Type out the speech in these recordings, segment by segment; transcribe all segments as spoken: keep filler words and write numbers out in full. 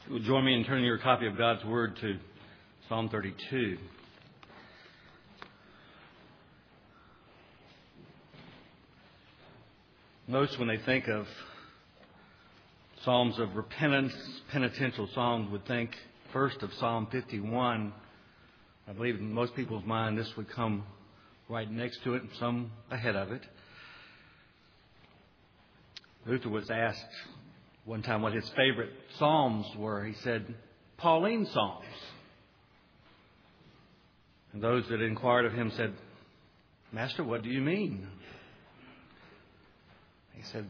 You'll join me in turning your copy of God's Word to Psalm thirty-two. Most, when they think of psalms of repentance, penitential psalms, would think first of Psalm fifty-one. I believe in most people's mind this would come right next to it and some ahead of it. Luther was asked one time what his favorite psalms were. He said, Pauline Psalms. And those that inquired of him said, Master, what do you mean? He said,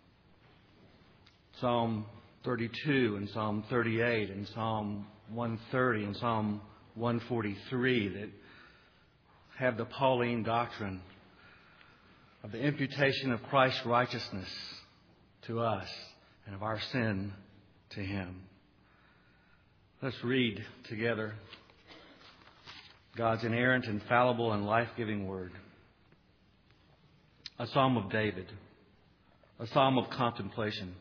Psalm thirty-two and Psalm thirty-eight and Psalm one thirty and Psalm one forty-three that have the Pauline doctrine of the imputation of Christ's righteousness to us and of our sin to Him. Let's read together God's inerrant, infallible, and life-giving Word. A Psalm of David. A Psalm of contemplation.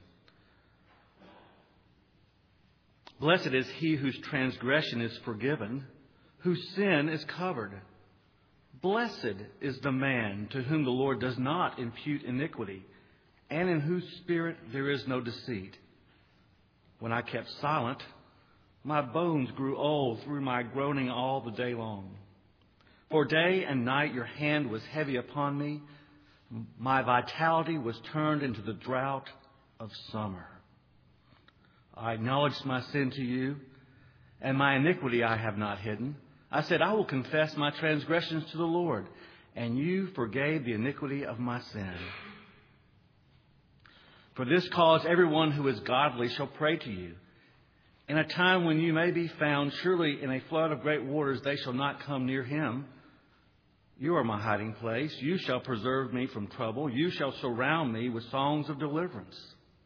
Blessed is he whose transgression is forgiven, whose sin is covered. Blessed is the man to whom the Lord does not impute iniquity, and in whose spirit there is no deceit. When I kept silent, my bones grew old through my groaning all the day long. For day and night your hand was heavy upon me. My vitality was turned into the drought of summer. I acknowledged my sin to you, and my iniquity I have not hidden. I said, I will confess my transgressions to the Lord, and you forgave the iniquity of my sin. For this cause everyone who is godly shall pray to you. In a time when you may be found, surely in a flood of great waters they shall not come near him. You are my hiding place. You shall preserve me from trouble. You shall surround me with songs of deliverance.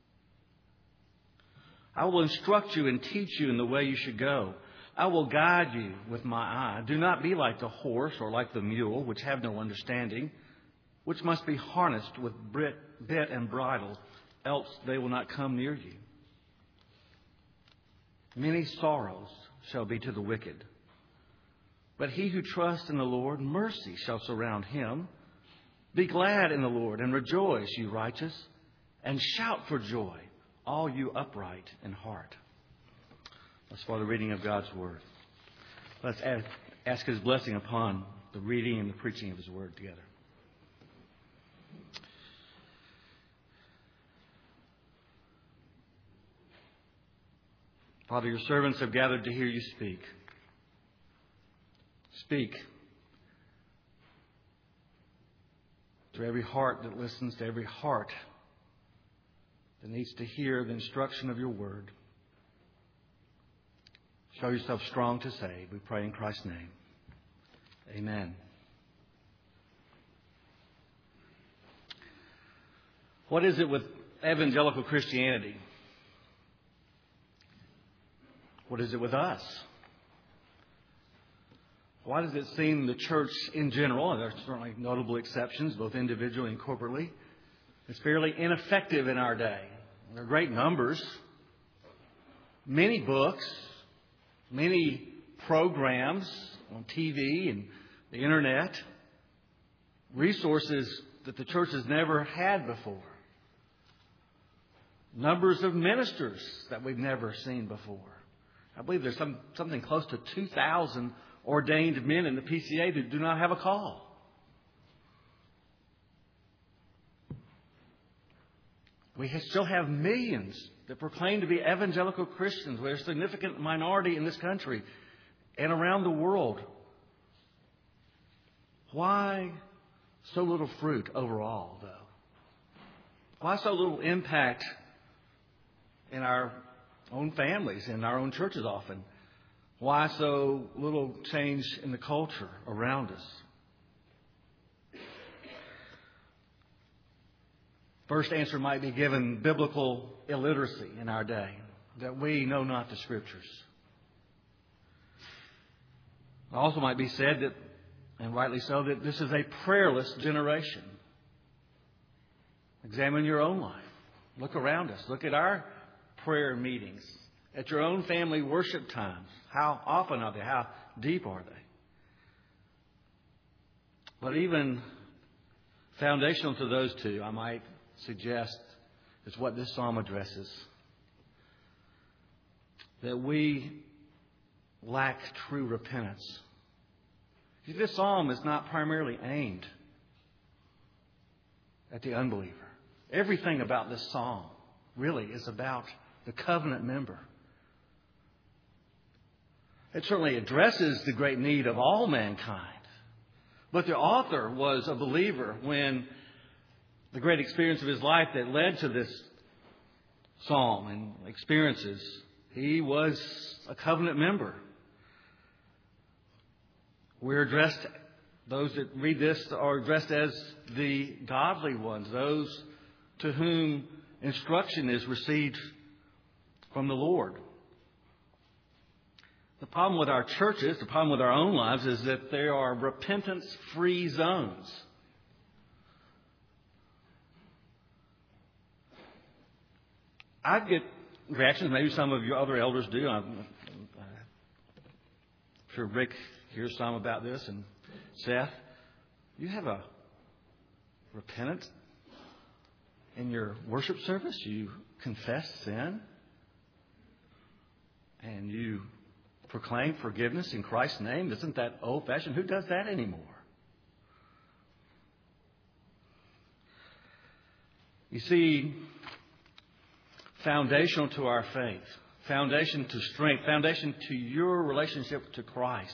I will instruct you and teach you in the way you should go. I will guide you with my eye. Do not be like the horse or like the mule, which have no understanding, which must be harnessed with bit and bridle, else they will not come near you. Many sorrows shall be to the wicked, but he who trusts in the Lord, mercy shall surround him. Be glad in the Lord and rejoice, you righteous, and shout for joy, all you upright in heart. That's for the reading of God's Word. Let's ask, ask His blessing upon the reading and the preaching of His Word together. Father, your servants have gathered to hear you speak. Speak to every heart that listens, to every heart that needs to hear the instruction of your word. Show yourself strong to save. We pray in Christ's name. Amen. What is it with evangelical Christianity? What is it with us? Why does it seem the church in general, and there are certainly notable exceptions, both individually and corporately, is fairly ineffective in our day? There are great numbers, many books, many programs on T V and the Internet, resources that the church has never had before, numbers of ministers that we've never seen before. I believe there's some, something close to two thousand ordained men in the P C A that do not have a call. We still have millions that proclaim to be evangelical Christians. We're a significant minority in this country and around the world. Why so little fruit overall, though? Why so little impact in our own families, in our own churches often? Why so little change in the culture around us? First answer might be given biblical illiteracy in our day, that we know not the Scriptures. It also might be said that, and rightly so, that this is a prayerless generation. Examine your own life. Look around us. Look at our prayer meetings. At your own family worship times, how often are they? How deep are they? But even foundational to those two, I might suggest, is what this psalm addresses. That we lack true repentance. This psalm is not primarily aimed at the unbeliever. Everything about this psalm really is about the covenant member. It certainly addresses the great need of all mankind. But the author was a believer when the great experience of his life that led to this psalm and experiences, he was a covenant member. We're addressed, those that read this are addressed as the godly ones, those to whom instruction is received from the Lord. The problem with our churches, the problem with our own lives, is that there are repentance-free zones. I get reactions, maybe some of your other elders do. I'm, I'm sure Rick hears some about this, and Seth. You have a repentance in your worship service? You confess sin? And you proclaim forgiveness in Christ's name? Isn't that old-fashioned? Who does that anymore? You see, foundational to our faith, foundation to strength, foundation to your relationship to Christ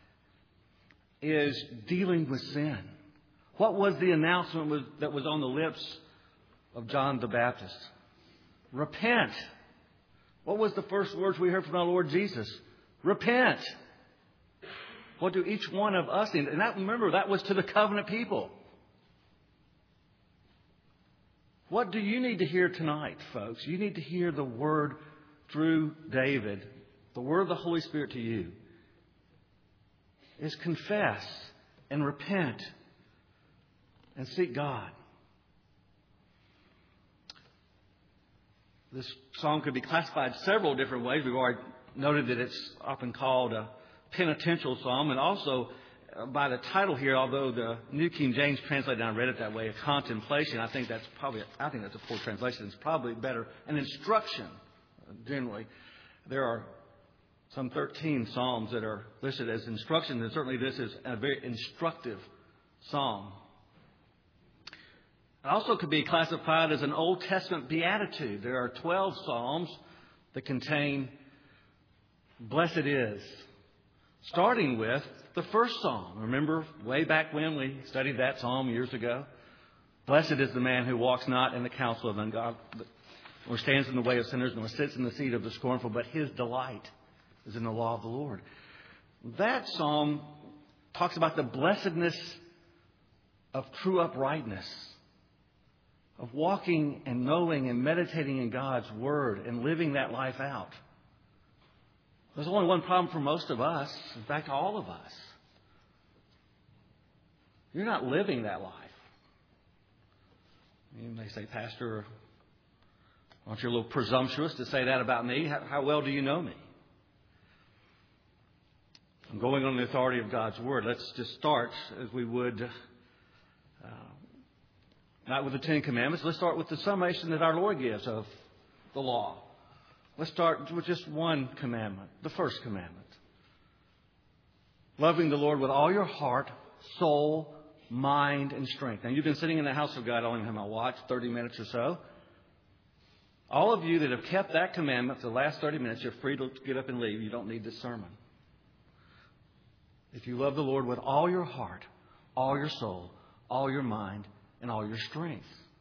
is dealing with sin. What was the announcement that was on the lips of John the Baptist? Repent. What was the first words we heard from our Lord Jesus? Repent. What do each one of us need? And that, remember, that was to the covenant people. What do you need to hear tonight, folks? You need to hear the word through David, the word of the Holy Spirit to you, is confess and repent and seek God. This psalm could be classified several different ways. We've already noted that it's often called a penitential psalm, and also by the title here, although the New King James translated, and I read it that way, a contemplation. I think that's probably, I think that's a poor translation. It's probably better an instruction. Generally, there are some thirteen psalms that are listed as instructions, and certainly this is a very instructive psalm. It also could be classified as an Old Testament beatitude. There are twelve psalms that contain blessed is, starting with the first psalm. Remember way back when we studied that psalm years ago? Blessed is the man who walks not in the counsel of ungodly, or stands in the way of sinners, nor sits in the seat of the scornful, but his delight is in the law of the Lord. That psalm talks about the blessedness of true uprightness, of walking and knowing and meditating in God's Word and living that life out. There's only one problem for most of us, in fact, all of us. You're not living that life. You may say, Pastor, aren't you a little presumptuous to say that about me? How, how well do you know me? I'm going on the authority of God's Word. Let's just start as we would, uh, not with the Ten Commandments. Let's start with the summation that our Lord gives of the law. Let's start with just one commandment, the first commandment. Loving the Lord with all your heart, soul, mind, and strength. Now, you've been sitting in the house of God, I don't even have my watch, thirty minutes or so. All of you that have kept that commandment for the last thirty minutes, you're free to get up and leave. You don't need this sermon. If you love the Lord with all your heart, all your soul, all your mind, and all your strength.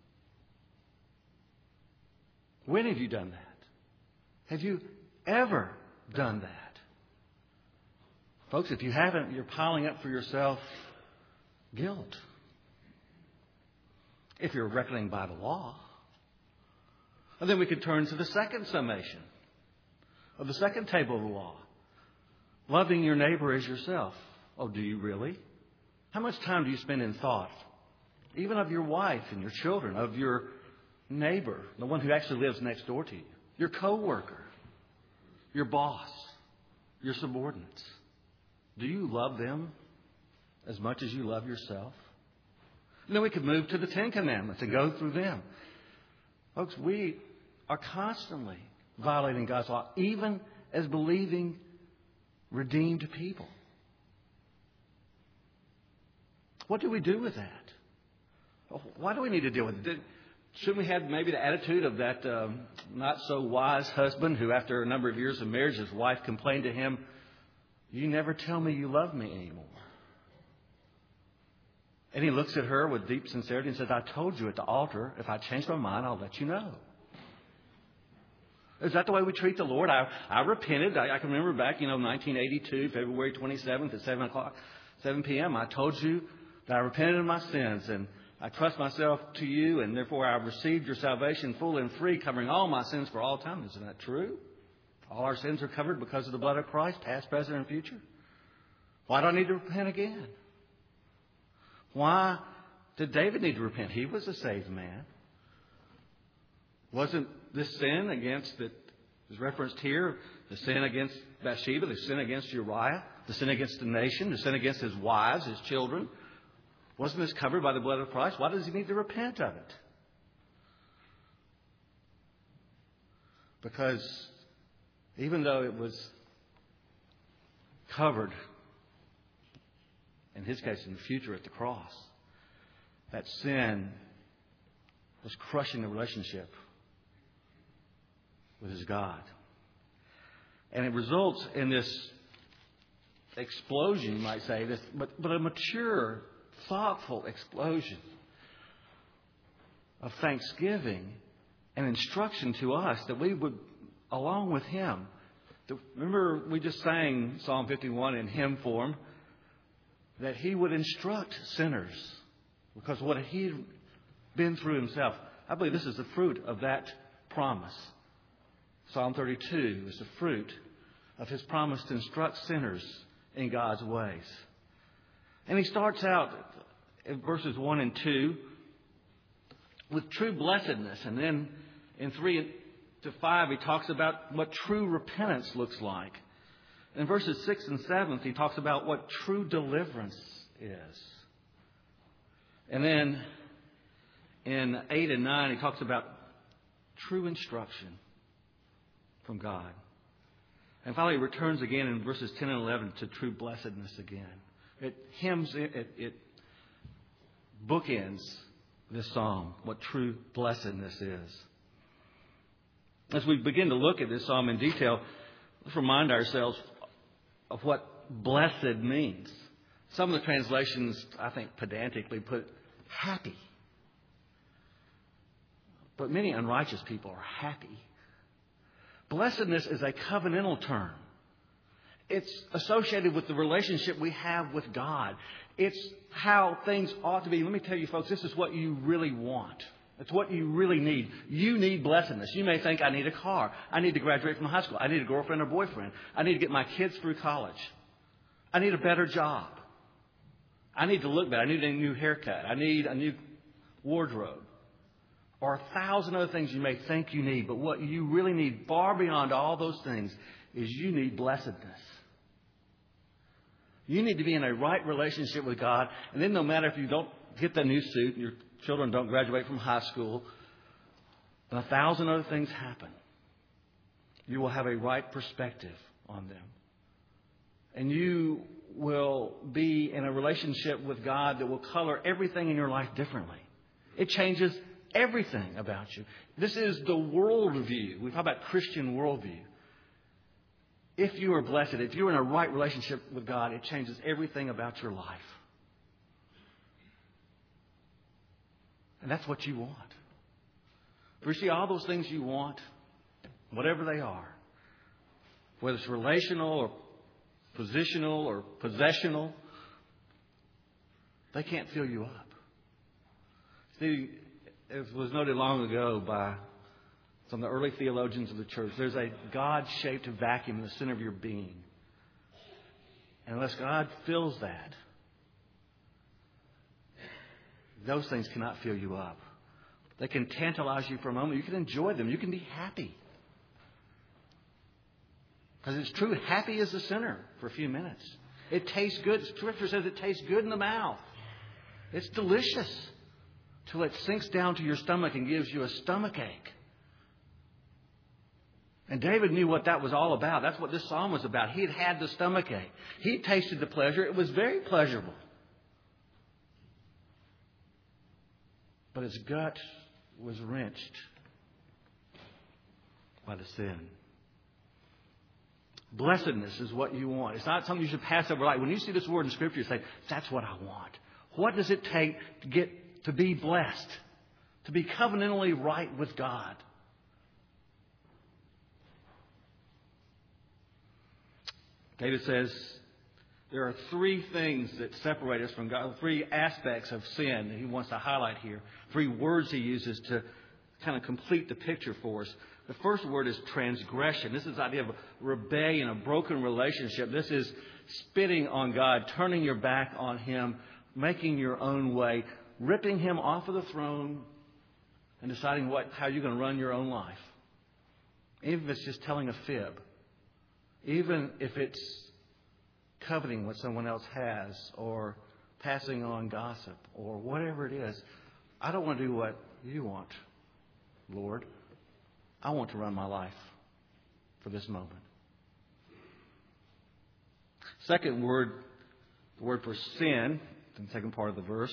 When have you done that? Have you ever done that? Folks, if you haven't, you're piling up for yourself guilt. If you're reckoning by the law. And then we could turn to the second summation of the second table of the law. Loving your neighbor as yourself. Oh, do you really? How much time do you spend in thought? Even of your wife and your children, of your neighbor, the one who actually lives next door to you, your co-worker. your boss, your subordinates? Do you love them as much as you love yourself? And then we could move to the Ten Commandments and go through them. Folks, we are constantly violating God's law, even as believing, redeemed people. What do we do with that? Why do we need to deal with it? Shouldn't we have maybe the attitude of that um, not so wise husband who, after a number of years of marriage, his wife complained to him, "You never tell me you love me anymore." And he looks at her with deep sincerity and says, "I told you at the altar, if I change my mind, I'll let you know." Is that the way we treat the Lord? I, I repented. I, I can remember back, you know, nineteen eighty-two, February twenty-seventh at seven o'clock, seven p.m. I told you that I repented of my sins and I trust myself to you, and therefore I've received your salvation full and free, covering all my sins for all time. Isn't that true? All our sins are covered because of the blood of Christ, past, present, and future. Why do I need to repent again? Why did David need to repent? He was a saved man. Wasn't this sin against that is referenced here, the sin against Bathsheba, the sin against Uriah, the sin against the nation, the sin against his wives, his children? Wasn't this covered by the blood of Christ? Why does he need to repent of it? Because even though it was covered, in his case in the future at the cross, that sin was crushing the relationship with his God. And it results in this explosion, you might say, this, but, but a mature, thoughtful explosion of thanksgiving and instruction to us that we would, along with him, to, remember we just sang Psalm fifty-one in hymn form, that he would instruct sinners because what he'd been through himself. I believe this is the fruit of that promise. Psalm thirty-two is the fruit of his promise to instruct sinners in God's ways. And he starts out in verses one and two with true blessedness. And then in three to five, he talks about what true repentance looks like. In verses six and seven, he talks about what true deliverance is. And then in eight and nine, he talks about true instruction from God. And finally, he returns again in verses ten and eleven to true blessedness again. It hymns, it, it bookends this psalm, what true blessedness is. As we begin to look at this psalm in detail, let's remind ourselves of what blessed means. Some of the translations, I think, pedantically put happy. But many unrighteous people are happy. Blessedness is a covenantal term. It's associated with the relationship we have with God. It's how things ought to be. Let me tell you, folks, this is what you really want. It's what you really need. You need blessedness. You may think, I need a car. I need to graduate from high school. I need a girlfriend or boyfriend. I need to get my kids through college. I need a better job. I need to look better. I need a new haircut. I need a new wardrobe. Or a thousand other things you may think you need. But what you really need, far beyond all those things, is you need blessedness. You need to be in a right relationship with God. And then no matter if you don't get the new suit and your children don't graduate from high school, and a thousand other things happen, you will have a right perspective on them. And you will be in a relationship with God that will color everything in your life differently. It changes everything about you. This is the worldview. We talk about Christian worldview. If you are blessed, if you're in a right relationship with God, it changes everything about your life. And that's what you want. If you see all those things you want, whatever they are, whether it's relational or positional or possessional, they can't fill you up. See, it was noted long ago by some of the early theologians of the church, there's a God-shaped vacuum in the center of your being. And unless God fills that, those things cannot fill you up. They can tantalize you for a moment. You can enjoy them. You can be happy. Because it's true, happy is the sinner for a few minutes. It tastes good. Scripture says it tastes good in the mouth. It's delicious till it sinks down to your stomach and gives you a stomach ache. And David knew what that was all about. That's what this psalm was about. He had had the stomach ache. He tasted the pleasure. It was very pleasurable. But his gut was wrenched by the sin. Blessedness is what you want. It's not something you should pass over light. When you see this word in Scripture, you say, that's what I want. What does it take to get to be blessed? To be covenantally right with God? David says there are three things that separate us from God, three aspects of sin that he wants to highlight here. Three words he uses to kind of complete the picture for us. The first word is transgression. This is the idea of rebellion, a broken relationship. This is spitting on God, turning your back on Him, making your own way, ripping Him off of the throne, and deciding what how you're going to run your own life. Even if it's just telling a fib. Even if it's coveting what someone else has, or passing on gossip, or whatever it is. I don't want to do what you want, Lord. I want to run my life for this moment. Second word, the word for sin, in the second part of the verse.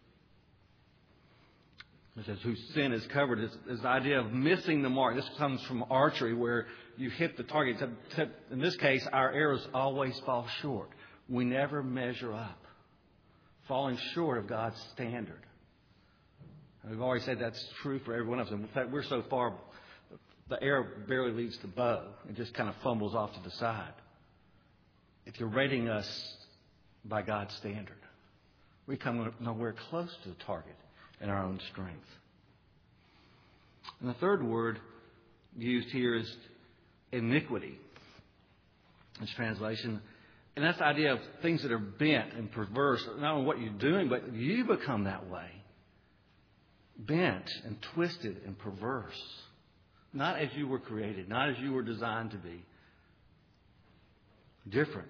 It says, whose sin is covered, is, is the idea of missing the mark. This comes from archery, where you hit the target. In this case, our arrows always fall short. We never measure up, falling short of God's standard. And we've already said that's true for every one of us. In fact, we're so far, the arrow barely leaves the bow. It just kind of fumbles off to the side. If you're rating us by God's standard, we come nowhere close to the target in our own strength. And the third word used here is iniquity. Its translation. And that's the idea of things that are bent and perverse. Not only what you're doing, but you become that way. Bent and twisted and perverse. Not as you were created. Not as you were designed to be. Different.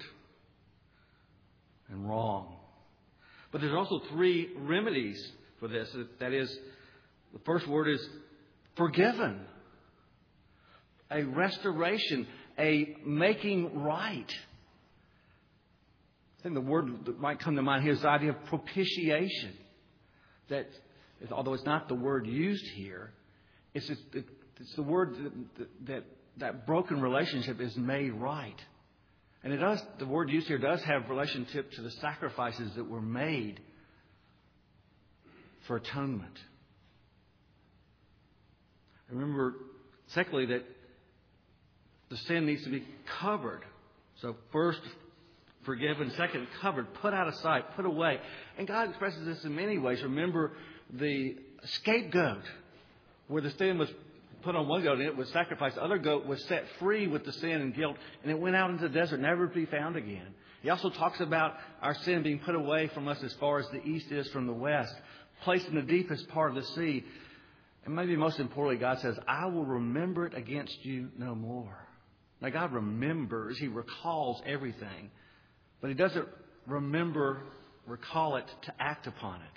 And wrong. But there's also three remedies for this. That is, the first word is forgiven. A restoration. A making right. I think the word that might come to mind here is the idea of propitiation. That, although it's not the word used here, it's, it's the word that, that that broken relationship is made right. And it does. The word used here does have relationship to the sacrifices that were made for atonement. Remember, secondly, that the sin needs to be covered. So first, forgiven. Second, covered. Put out of sight. Put away. And God expresses this in many ways. Remember the scapegoat, where the sin was put on one goat and it was sacrificed. The other goat was set free with the sin and guilt, and it went out into the desert, never to be found again. He also talks about our sin being put away from us as far as the east is from the west, placed in the deepest part of the sea. And maybe most importantly, God says, I will remember it against you no more. Now, God remembers. He recalls everything. But He doesn't remember, recall it to act upon it.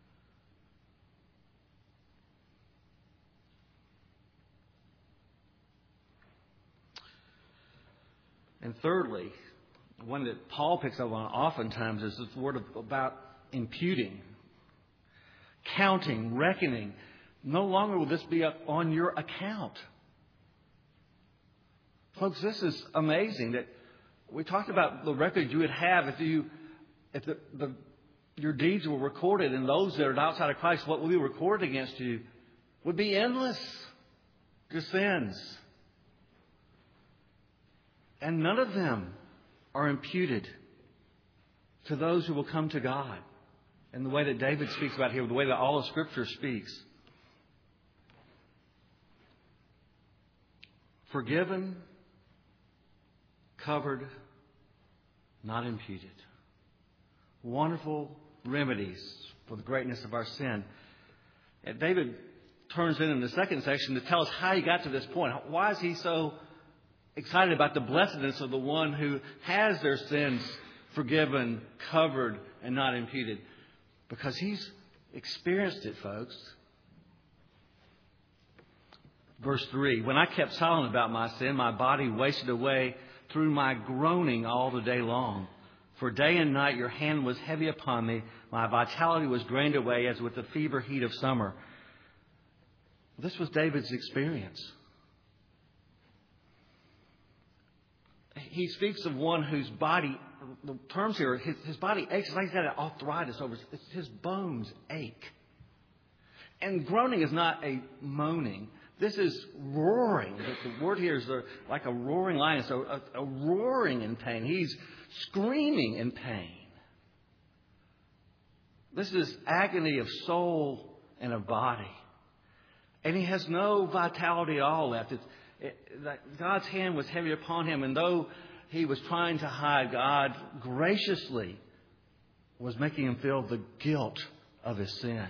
And thirdly, one that Paul picks up on oftentimes is this word about imputing, counting, reckoning. No longer will this be up on your account. Folks, this is amazing that we talked about the record you would have if you, if the, the your deeds were recorded, and those that are outside of Christ, what will be recorded against you would be endless. Your sins. And none of them are imputed to those who will come to God in the way that David speaks about here, the way that all of Scripture speaks. Forgiven, covered, not imputed. Wonderful remedies for the greatness of our sin. And David turns in in the second section to tell us how he got to this point. Why is he so excited about the blessedness of the one who has their sins forgiven, covered, and not imputed. Because he's experienced it, folks. Verse three, when I kept silent about my sin, my body wasted away through my groaning all the day long. For day and night your hand was heavy upon me. My vitality was drained away as with the fever heat of summer. This was David's experience. He speaks of one whose body, the terms here, his, his body aches. It's like he's got an arthritis over his, his bones ache. And groaning is not a moaning. This is roaring. The, the word here is a, like a roaring lion. So a, a roaring in pain. He's screaming in pain. This is agony of soul and of body. And he has no vitality at all left. It's, it, God's hand was heavy upon him. And though he was trying to hide, God graciously was making him feel the guilt of his sin.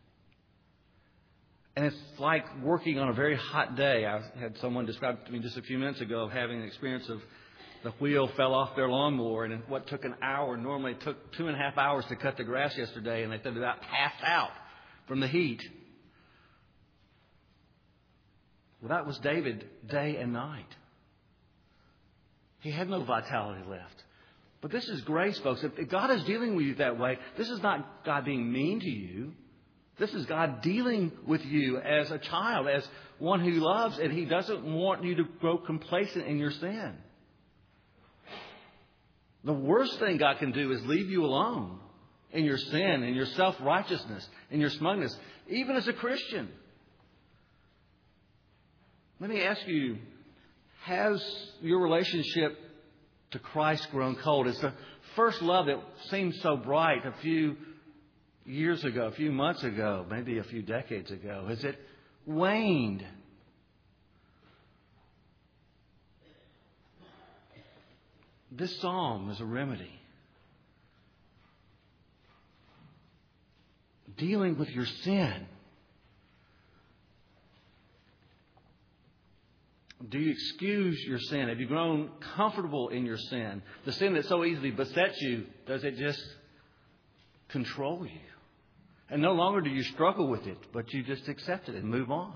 And it's like working on a very hot day. I had someone describe to me just a few minutes ago of having an experience of the wheel fell off their lawnmower, and what took an hour normally took two and a half hours to cut the grass yesterday, and they said about passed out from the heat. Well, that was David day and night. He had no vitality left. But this is grace, folks. If God is dealing with you that way, this is not God being mean to you. This is God dealing with you as a child, as one who loves, and He doesn't want you to grow complacent in your sin. The worst thing God can do is leave you alone in your sin, in your self-righteousness, in your smugness, even as a Christian. Let me ask you, has your relationship to Christ grown cold? It's the first love that seemed so bright a few years ago, a few months ago, maybe a few decades ago. Has it waned? This psalm is a remedy. Dealing with your sin. Do you excuse your sin? Have you grown comfortable in your sin? The sin that so easily besets you, does it just control you? And no longer do you struggle with it, but you just accept it and move on.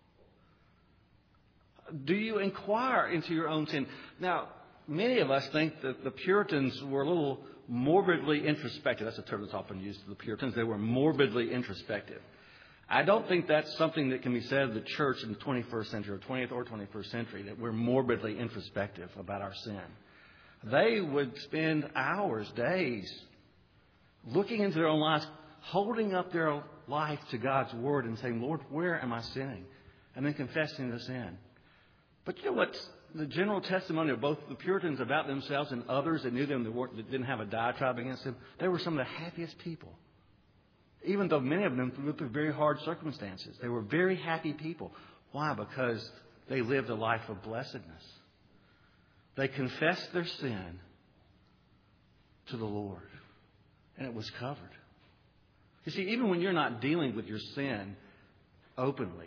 Do you inquire into your own sin? Now, many of us think that the Puritans were a little morbidly introspective. That's a term that's often used to the Puritans. They were morbidly introspective. I don't think that's something that can be said of the church in the twenty-first century or twentieth or twenty-first century, that we're morbidly introspective about our sin. They would spend hours, days, looking into their own lives, holding up their life to God's Word and saying, Lord, where am I sinning? And then confessing the sin. But you know what? The general testimony of both the Puritans about themselves and others that knew them that didn't have a diatribe against them, they were some of the happiest people. Even though many of them went through very hard circumstances. They were very happy people. Why? Because they lived a life of blessedness. They confessed their sin to the Lord. And it was covered. You see, even when you're not dealing with your sin openly,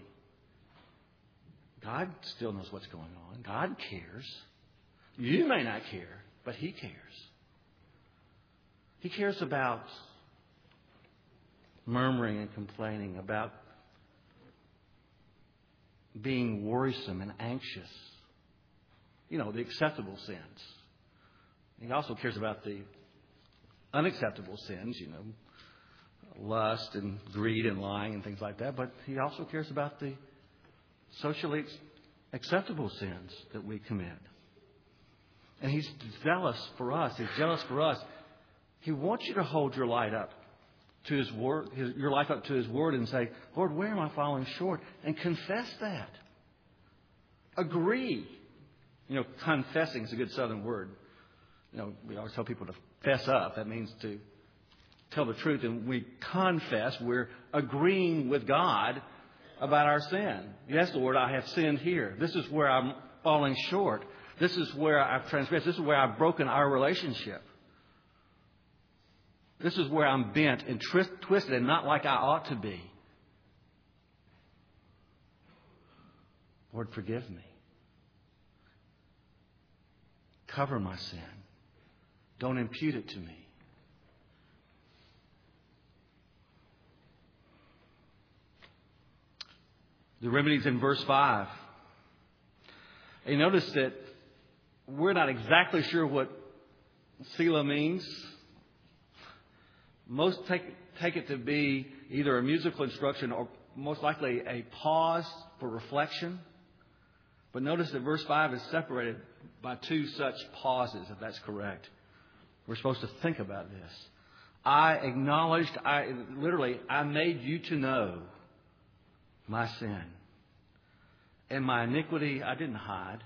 God still knows what's going on. God cares. You may not care, but He cares. He cares about murmuring and complaining, about being worrisome and anxious. You know, the acceptable sins. He also cares about the unacceptable sins, you know, lust and greed and lying and things like that. But He also cares about the socially acceptable sins that we commit. And He's zealous for us. He's jealous for us. He wants you to hold your light up to His word, his, your life up to His Word and say, Lord, where am I falling short? And confess that. Agree. You know, confessing is a good Southern word. You know, we always tell people to fess up. That means to tell the truth. And we confess. We're agreeing with God about our sin. Yes, Lord, I have sinned here. This is where I'm falling short. This is where I've transgressed. This is where I've broken our relationship. This is where I'm bent and twist, twisted and not like I ought to be. Lord, forgive me. Cover my sin. Don't impute it to me. The remedy's in verse five. And you notice that we're not exactly sure what Selah means. Most take, take it to be either a musical instruction or most likely a pause for reflection. But notice that verse five is separated by two such pauses, if that's correct. We're supposed to think about this. I acknowledged, I literally, I made you to know my sin. And my iniquity I didn't hide.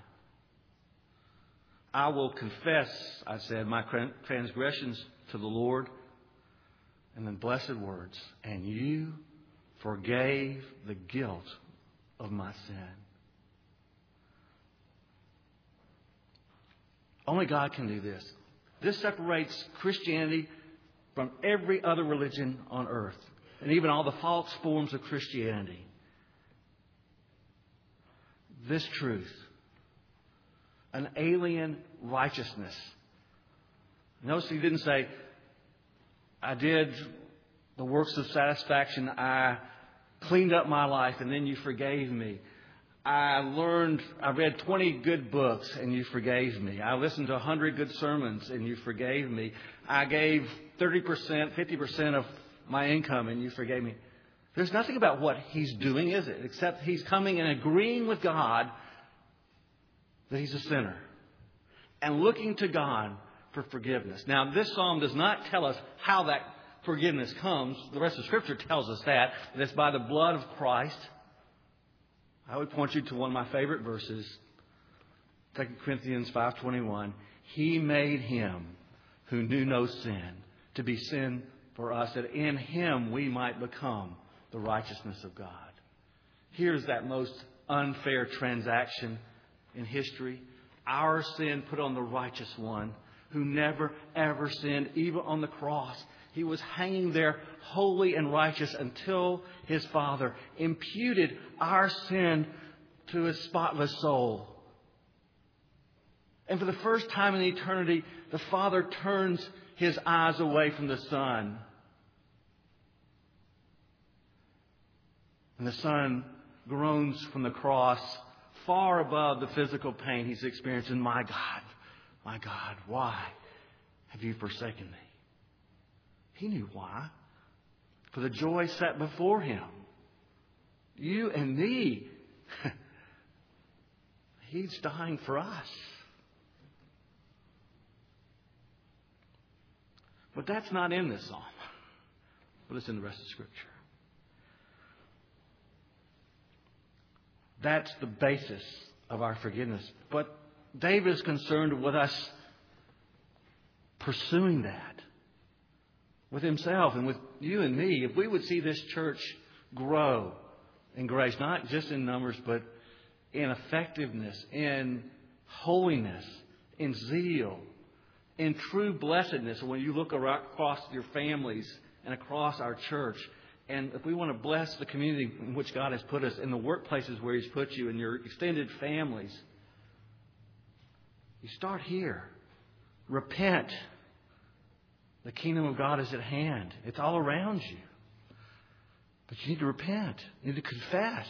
I will confess, I said, my transgressions to the Lord. And then blessed words. And you forgave the guilt of my sin. Only God can do this. This separates Christianity from every other religion on earth. And even all the false forms of Christianity. This truth. An alien righteousness. Notice he didn't say, I did the works of satisfaction. I cleaned up my life and then you forgave me. I learned, I read twenty good books and you forgave me. I listened to one hundred good sermons and you forgave me. I gave thirty percent, fifty percent of my income and you forgave me. There's nothing about what he's doing, is it? Except he's coming and agreeing with God that he's a sinner. And looking to God for forgiveness. Now, this psalm does not tell us how that forgiveness comes. The rest of Scripture tells us that. That it's by the blood of Christ. I would point you to one of my favorite verses. Second Corinthians five twenty-one. He made him who knew no sin to be sin for us, that in him we might become the righteousness of God. Here's that most unfair transaction in history. Our sin put on the righteous one who never, ever sinned, even on the cross. He was hanging there holy and righteous until his Father imputed our sin to his spotless soul. And for the first time in eternity, the Father turns his eyes away from the Son. And the Son groans from the cross far above the physical pain he's experiencing. My God, my God, why have you forsaken me? He knew why. For the joy set before him. You and me. He's dying for us. But that's not in this psalm. But it's in the rest of Scripture. That's the basis of our forgiveness. But David is concerned with us pursuing that with himself and with you and me. If we would see this church grow in grace, not just in numbers, but in effectiveness, in holiness, in zeal, in true blessedness. When you look across your families and across our church, and if we want to bless the community in which God has put us, in the workplaces where He's put you, in your extended families, you start here. Repent. The kingdom of God is at hand. It's all around you. But you need to repent. You need to confess.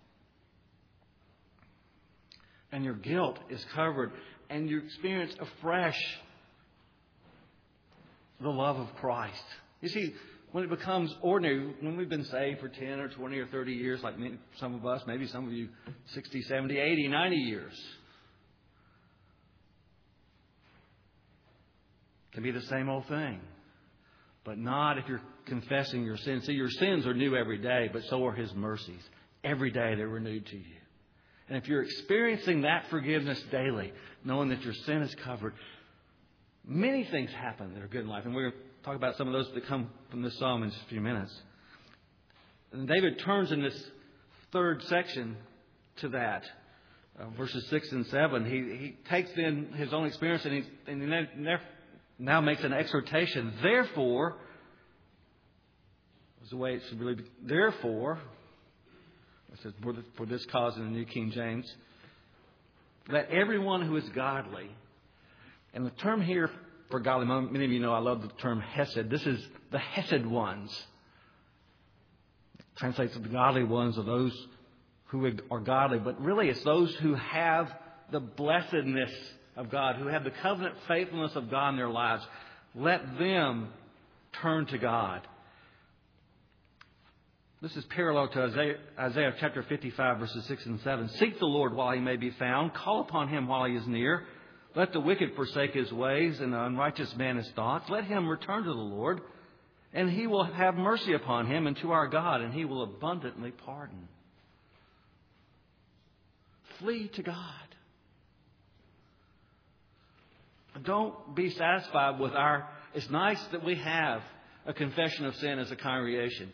And your guilt is covered. And you experience afresh the love of Christ. You see, when it becomes ordinary, when we've been saved for ten or twenty or thirty years, like many, some of us, maybe some of you sixty, seventy, eighty, ninety years, it can be the same old thing. But not if you're confessing your sins. See, your sins are new every day, but so are His mercies. Every day they're renewed to you. And if you're experiencing that forgiveness daily, knowing that your sin is covered, many things happen that are good in life. And we're going to talk about some of those that come from this psalm in just a few minutes. And David turns in this third section to that. Uh, verses six and seven. He, he takes in his own experience and he, and he ne- now makes an exhortation. Therefore, is the way it should really be. Therefore, it says, for, the, for this cause in the New King James, let everyone who is godly And the term here for godly, many of you know I love the term Hesed. This is the Hesed ones. It translates to the godly ones, or those who are godly. But really it's those who have the blessedness of God, who have the covenant faithfulness of God in their lives. Let them turn to God. This is parallel to Isaiah, Isaiah chapter fifty-five, verses six and seven. Seek the Lord while he may be found. Call upon him while he is near. Let the wicked forsake his ways and the unrighteous man his thoughts. Let him return to the Lord, and he will have mercy upon him, and to our God, and he will abundantly pardon. Flee to God. Don't be satisfied with our... It's nice that we have a confession of sin as a congregation.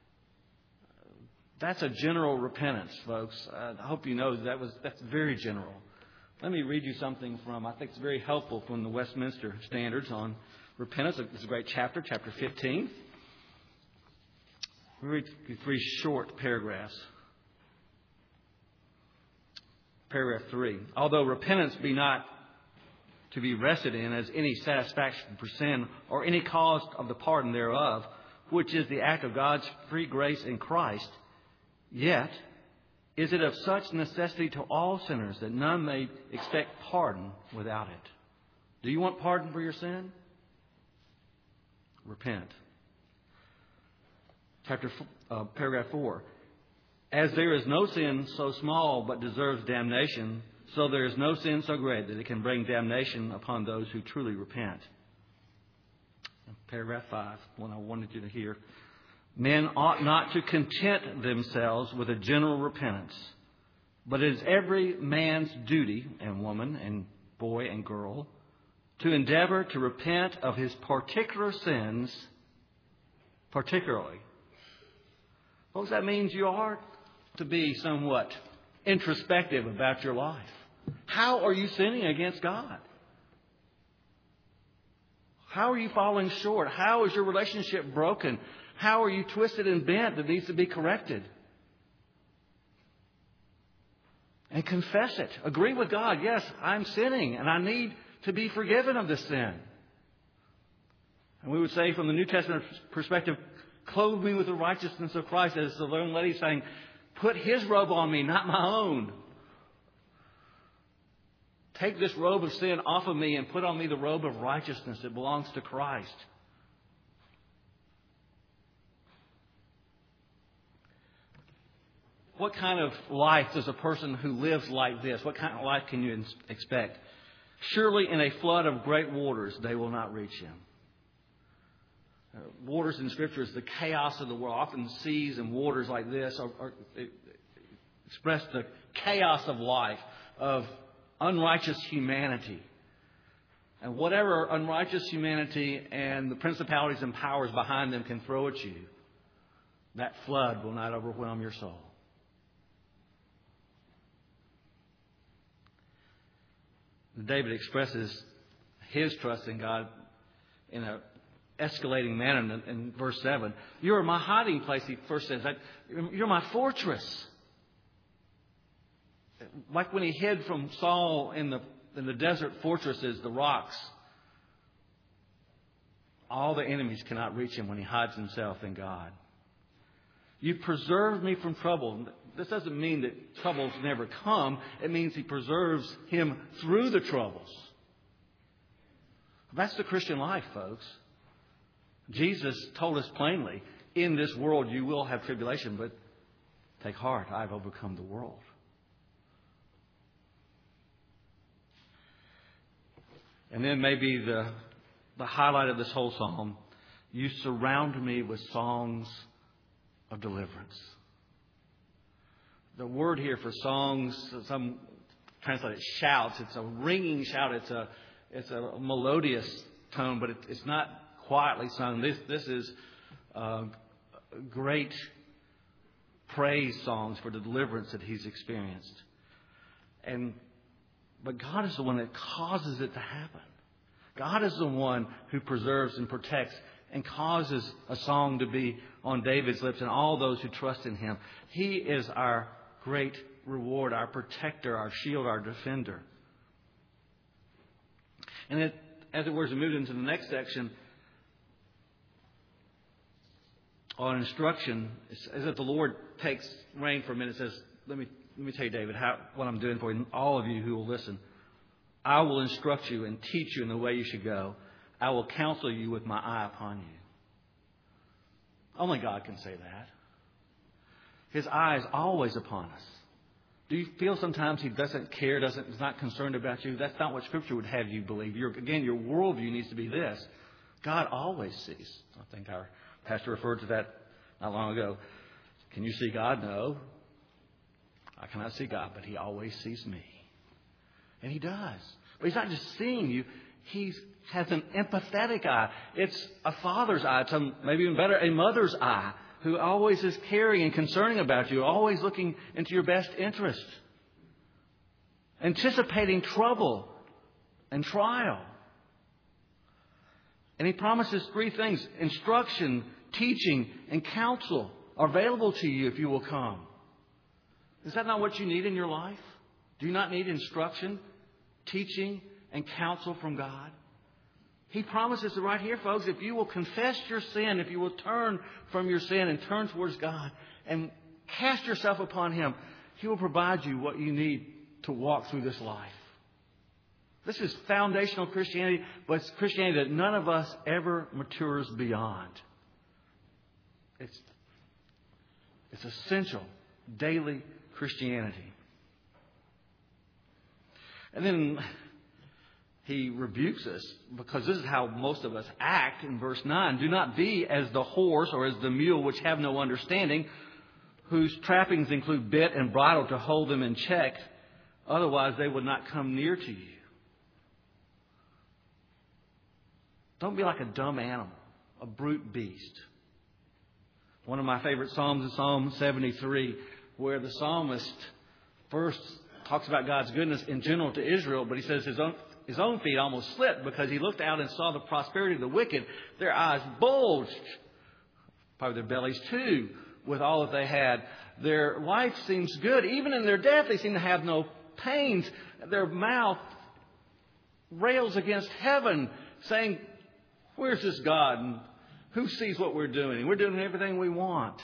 That's a general repentance, folks. I hope you know that was that's very general. Let me read you something from, I think it's very helpful, from the Westminster Standards on repentance. It's a great chapter, chapter fifteen. We read three short paragraphs. Paragraph three. Although repentance be not to be rested in as any satisfaction for sin or any cause of the pardon thereof, which is the act of God's free grace in Christ, yet is it of such necessity to all sinners that none may expect pardon without it. Do you want pardon for your sin? Repent. Chapter uh, paragraph four. As there is no sin so small but deserves damnation, so there is no sin so great that it can bring damnation upon those who truly repent. Paragraph five, one I wanted you to hear. Men ought not to content themselves with a general repentance, but it is every man's duty, and woman, and boy, and girl, to endeavor to repent of his particular sins, particularly. Folks, that means you are to be somewhat introspective about your life. How are you sinning against God? How are you falling short? How is your relationship broken? How are you twisted and bent that needs to be corrected? And confess it. Agree with God. Yes, I'm sinning and I need to be forgiven of this sin. And we would say from the New Testament perspective, clothe me with the righteousness of Christ, as the young lady saying, put his robe on me, not my own. Take this robe of sin off of me and put on me the robe of righteousness that belongs to Christ. What kind of life does a person who lives like this, what kind of life can you expect? Surely in a flood of great waters they will not reach him. Uh, waters in Scripture is the chaos of the world. Often seas and waters like this are, are, express the chaos of life, of unrighteous humanity. And whatever unrighteous humanity and the principalities and powers behind them can throw at you, that flood will not overwhelm your soul. David expresses his trust in God in an escalating manner in, in verse seven. You're my hiding place, he first says. You're my fortress. Like when he hid from Saul in the, in the desert fortresses, the rocks. All the enemies cannot reach him when he hides himself in God. You preserved me from trouble. This doesn't mean that troubles never come. It means he preserves him through the troubles. That's the Christian life, folks. Jesus told us plainly, in this world you will have tribulation, but take heart, I've overcome the world. And then maybe the, the highlight of this whole psalm, you surround me with songs of deliverance. The word here for songs, some translate it shouts. It's a ringing shout. It's a it's a melodious tone, but it, it's not quietly sung. This this is uh, great praise songs for the deliverance that he's experienced. And but God is the one that causes it to happen. God is the one who preserves and protects and causes a song to be on David's lips and all those who trust in him. He is our great reward, our protector, our shield, our defender. And it, as it were, as we move into the next section on instruction, it's as if the Lord takes reign for a minute and says, let me, let me tell you, David, how, what I'm doing for you, and all of you who will listen. I will instruct you and teach you in the way you should go. I will counsel you with my eye upon you. Only God can say that. His eye is always upon us. Do you feel sometimes He doesn't care, doesn't, is not concerned about you? That's not what Scripture would have you believe. Your, again, your worldview needs to be this. God always sees. I think our pastor referred to that not long ago. Can you see God? No. I cannot see God, but He always sees me. And He does. But He's not just seeing you. He has an empathetic eye. It's a father's eye. It's a, maybe even better, a mother's eye, who always is caring and concerning about you, always looking into your best interest, anticipating trouble and trial. And He promises three things: instruction, teaching, and counsel are available to you if you will come. Is that not what you need in your life? Do you not need instruction, teaching, and counsel from God? He promises it right here, folks. If you will confess your sin, if you will turn from your sin and turn towards God and cast yourself upon Him, He will provide you what you need to walk through this life. This is foundational Christianity, but it's Christianity that none of us ever matures beyond. It's, it's essential daily Christianity. And then He rebukes us, because this is how most of us act in verse nine. Do not be as the horse or as the mule, which have no understanding, whose trappings include bit and bridle to hold them in check. Otherwise they would not come near to you. Don't be like a dumb animal, a brute beast. One of my favorite Psalms is Psalm seventy-three, where the psalmist first talks about God's goodness in general to Israel, but he says his own His own feet almost slipped because he looked out and saw the prosperity of the wicked. Their eyes bulged, probably their bellies too, with all that they had. Their life seems good. Even in their death, they seem to have no pains. Their mouth rails against heaven, saying, where's this God? And who sees what we're doing? We're doing everything we want.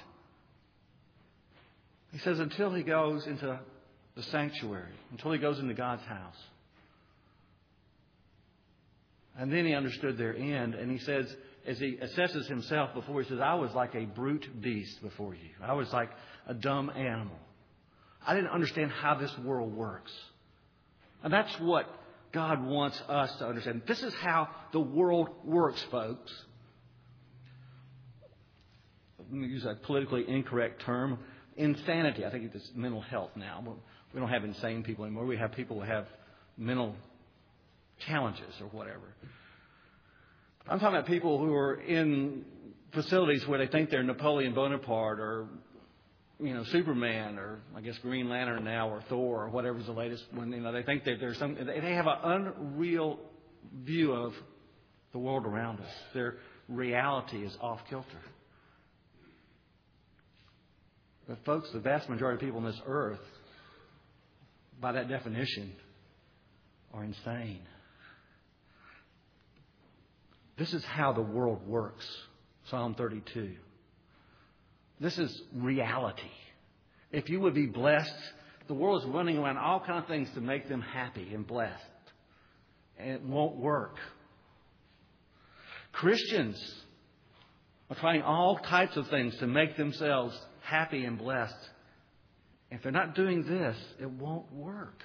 He says until he goes into the sanctuary, until he goes into God's house. And then he understood their end. And he says, as he assesses himself before, he says, I was like a brute beast before you. I was like a dumb animal. I didn't understand how this world works. And that's what God wants us to understand. This is how the world works, folks. Let me use a politically incorrect term. Insanity. I think it's mental health now. We don't have insane people anymore. We have people who have mental challenges or whatever. I'm talking about people who are in facilities where they think they're Napoleon Bonaparte or, you know, Superman or I guess Green Lantern now or Thor or whatever's the latest one. You know, they think that there's some. They have an unreal view of the world around us. Their reality is off kilter. But folks, the vast majority of people on this earth, by that definition, are insane. This is how the world works. Psalm thirty-two. This is reality. If you would be blessed, the world is running around all kinds of things to make them happy and blessed. And it won't work. Christians are trying all types of things to make themselves happy and blessed. If they're not doing this, it won't work.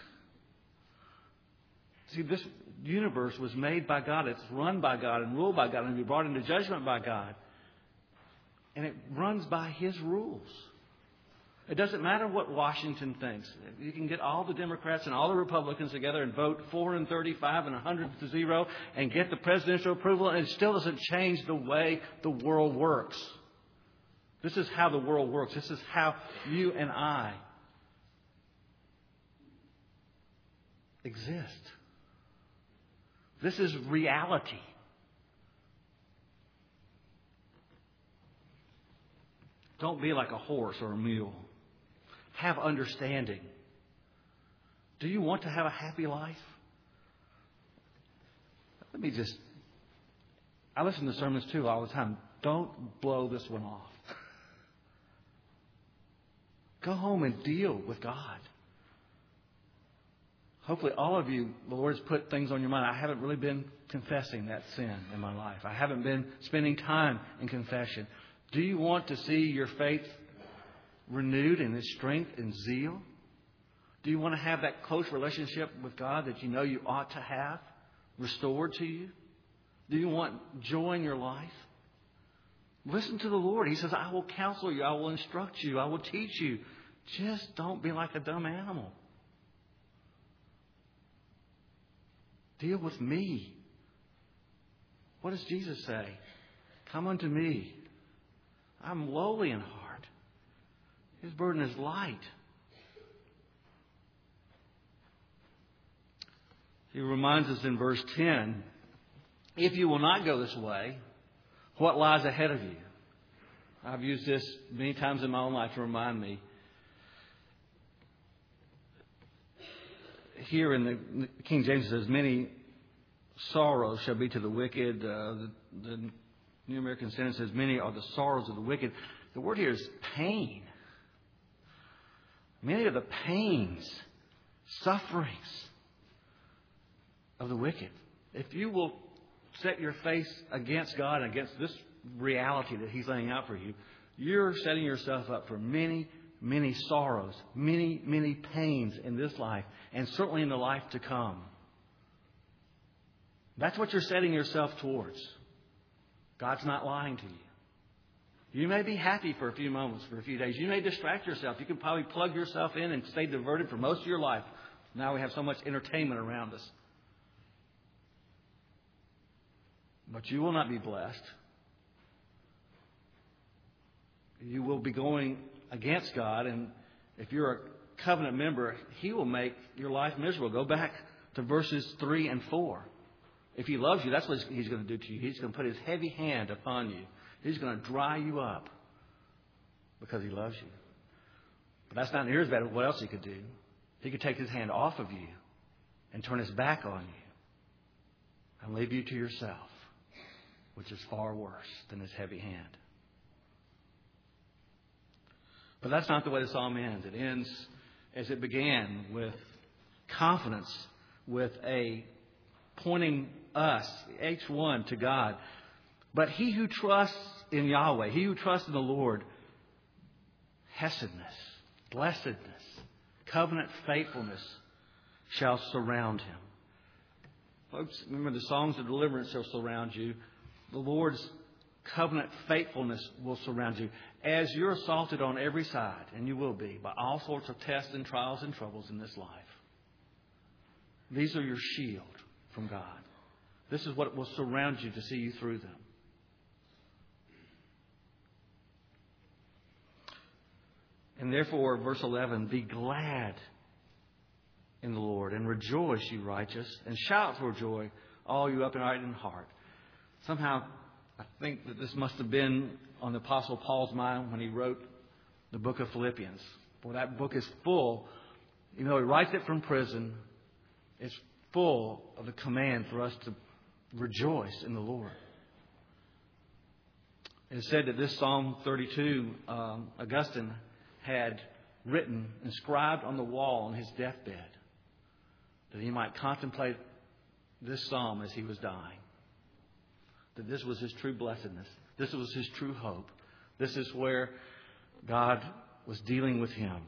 See, this universe was made by God. It's run by God and ruled by God and be brought into judgment by God. And it runs by His rules. It doesn't matter what Washington thinks. You can get all the Democrats and all the Republicans together and vote four and thirty-five and one hundred to zero and get the presidential approval, and it still doesn't change the way the world works. This is how the world works. This is how you and I exist. This is reality. Don't be like a horse or a mule. Have understanding. Do you want to have a happy life? let me just, I listen to sermons too all the time. Don't blow this one off. Go home and deal with God. Hopefully all of you, the Lord has put things on your mind. I haven't really been confessing that sin in my life. I haven't been spending time in confession. Do you want to see your faith renewed in its strength and zeal? Do you want to have that close relationship with God that you know you ought to have restored to you? Do you want joy in your life? Listen to the Lord. He says, I will counsel you. I will instruct you. I will teach you. Just don't be like a dumb animal. Deal with me. What does Jesus say? Come unto me. I'm lowly in heart. His burden is light. He reminds us in verse ten, if you will not go this way, what lies ahead of you? I've used this many times in my own life to remind me. Here in the King James it says, many sorrows shall be to the wicked. Uh, the, the New American Standard says, many are the sorrows of the wicked. The word here is pain. Many are the pains, sufferings of the wicked. If you will set your face against God and against this reality that He's laying out for you, you're setting yourself up for many, many sorrows, many, many pains in this life, and certainly in the life to come. That's what you're setting yourself towards. God's not lying to you. You may be happy for a few moments, for a few days. You may distract yourself. You can probably plug yourself in and stay diverted for most of your life. Now we have so much entertainment around us. But you will not be blessed. You will be going against God, and if you're a covenant member, He will make your life miserable. Go back to verses three and four. If He loves you, that's what He's going to do to you. He's going to put His heavy hand upon you. He's going to dry you up because He loves you. But that's not near as bad as what else He could do. He could take His hand off of you and turn His back on you and leave you to yourself, which is far worse than His heavy hand. But that's not the way the psalm ends. It ends as it began, with confidence, with a pointing us, each one, to God. But he who trusts in Yahweh, he who trusts in the Lord, hesedness, blessedness, covenant faithfulness shall surround him. Folks, remember the songs of deliverance shall surround you. The Lord's covenant faithfulness will surround you. As you're assaulted on every side, and you will be, by all sorts of tests and trials and troubles in this life, these are your shield from God. This is what will surround you to see you through them. And therefore, verse eleven, be glad in the Lord and rejoice, you righteous, and shout for joy, all you upright in heart. Somehow, I think that this must have been on the Apostle Paul's mind when he wrote the book of Philippians. Boy, that book is full. You know, he writes it from prison. It's full of the command for us to rejoice in the Lord. It is said that this Psalm thirty-two, um, Augustine had written, inscribed on the wall on his deathbed, that he might contemplate this psalm as he was dying. That this was his true blessedness. This was his true hope. This is where God was dealing with him.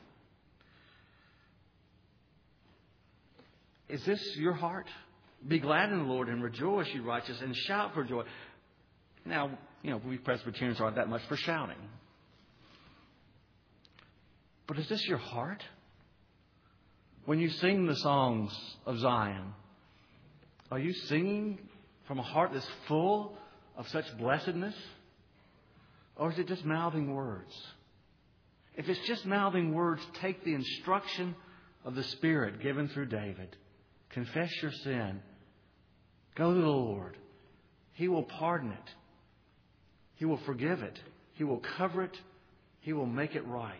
Is this your heart? Be glad in the Lord and rejoice, you righteous, and shout for joy. Now, you know, we Presbyterians aren't that much for shouting. But is this your heart? When you sing the songs of Zion, are you singing from a heart that's full of such blessedness? Or is it just mouthing words? If it's just mouthing words, take the instruction of the Spirit given through David. Confess your sin. Go to the Lord. He will pardon it. He will forgive it. He will cover it. He will make it right.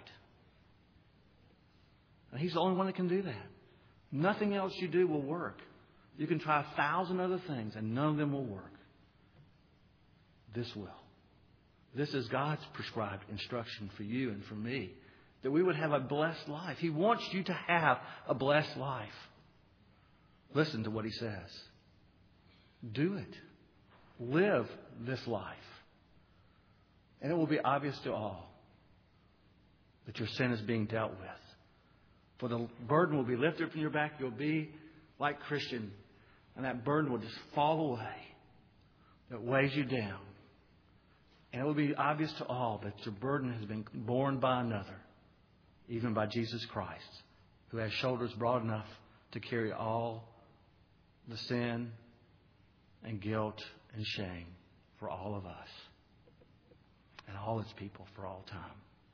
And He's the only one that can do that. Nothing else you do will work. You can try a thousand other things and none of them will work. This will. This is God's prescribed instruction for you and for me, that we would have a blessed life. He wants you to have a blessed life. Listen to what He says. Do it. Live this life. And it will be obvious to all that your sin is being dealt with. For the burden will be lifted from your back. You'll be like Christian. And that burden will just fall away. That weighs you down. And it will be obvious to all that your burden has been borne by another. Even by Jesus Christ. Who has shoulders broad enough to carry all the sin and guilt and shame for all of us. And all His people for all time.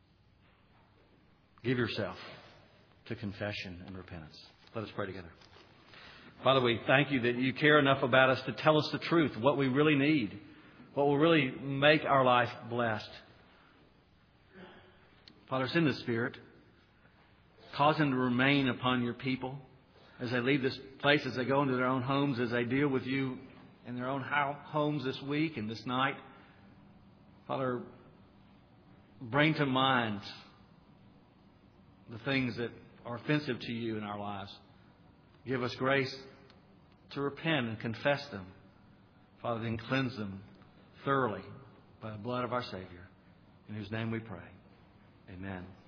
Give yourself to confession and repentance. Let us pray together. Father, we thank You that You care enough about us to tell us the truth, what we really need, what will really make our life blessed. Father, send the Spirit. Cause Him to remain upon Your people as they leave this place, as they go into their own homes, as they deal with You in their own homes this week and this night. Father, bring to mind the things that are offensive to You in our lives. Give us grace to repent and confess them. Father, then cleanse them thoroughly by the blood of our Savior, in whose name we pray. Amen.